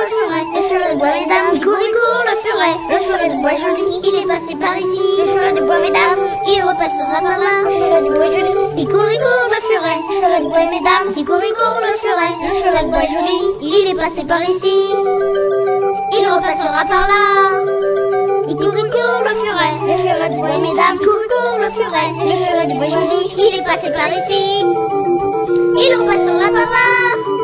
le furet, le furet de bois mesdames, il court le furet de bois joli, il est passé par ici, le furet de bois mesdames, il repassera par là, le furet de bois joli, il court le furet de bois mesdames, il court le furet de bois joli, il est passé par ici, il repassera par là. Il court le furet de bois mesdames, il court le furet de bois joli, il est passé par ici, il repassera par là.